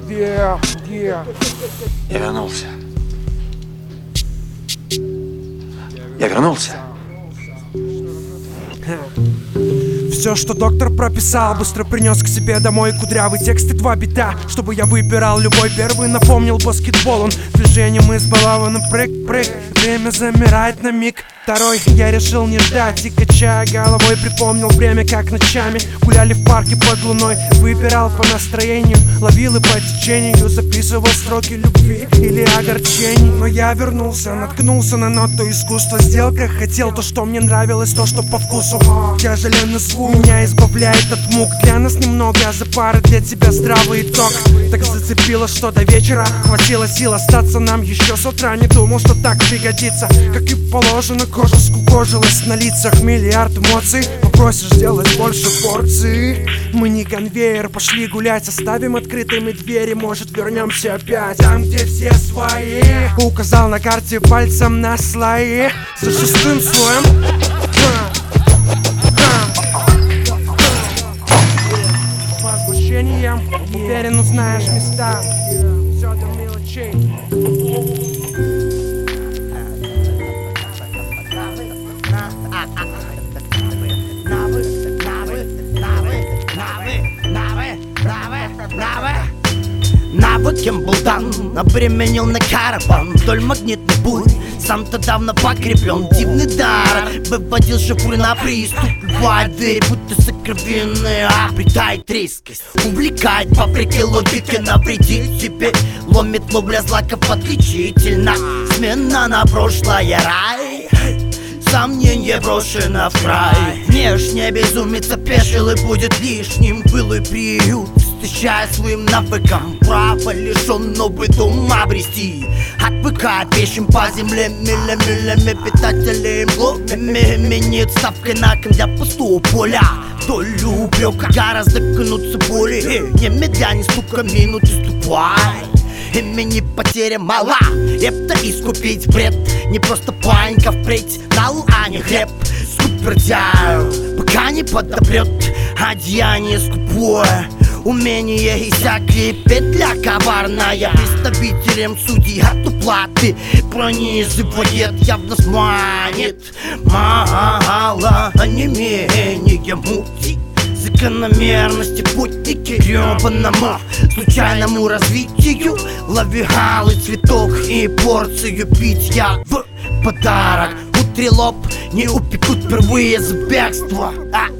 Я вернулся. Я вернулся. Все, что доктор прописал, быстро принес к себе домой кудрявый текст и 2 бита. Чтобы я выбирал любой первый, напомнил баскетбол. Он движением избалованным прыг-прыг. Время замирает на миг. Второй я решил не ждать и, качая головой, припомнил время, как ночами гуляли в парке под луной. Выбирал по настроению, ловил и по течению, записывал строки любви или огорчений. Но я вернулся, наткнулся на ноту искусства. Сделал, как хотел, то, что мне нравилось, то, что по вкусу. Тяжеленный звук меня избавляет от мук. Для нас немного, а за пары для тебя здравый итог. Так зацепило, что до вечера хватило сил остаться нам еще с утра. Не думал, что так пригодится, как и положено. Кожа скукожилась на лицах, миллиард эмоций. Попросишь сделать больше порций. Мы не конвейер, пошли гулять. Оставим открытыми двери, может вернемся опять там, где все свои. Указал на карте пальцем на слои. За 6-м слоем с возмущением уверен, узнаешь места. Все до мелочей. Навыком был дан, обременил на караван вдоль магнитной бури. Сам-то давно покреплен, дивный дар выводил шифры на приступ. Бывает двери, будто сокровенные, обретает резкость. Увлекает вопреки логике, навредит тебе. Ломит ловля злаков отличительно. Смена на прошлое, рай. Сомнение брошено в край. Внешне безумец опешил и будет лишним. Былой приют, стыщая своим навыкам. Право лишен новый дом обрести. Отвыкает пешим по земле миля-милями питателей мглами. Нет ставкой на кон для пустого поля. Вдоль упрека гораздо кнутся боли. Немедля, не стука минут и ступай. Имени потеря мала, это искупить бред. Не просто панька впредь, нал, а не хлеб. Супердяю, пока не подопрет одеяние скупое. Умение иссякли, петля коварная. Представителем судьи от уплаты пронизывает, явно сманит. Мало, а не менее мути. Закономерности путники гребаному случайному развитию. Лови алый цветок и порцию питья в подарок. Утри лоб, не упекут впервые за бегство.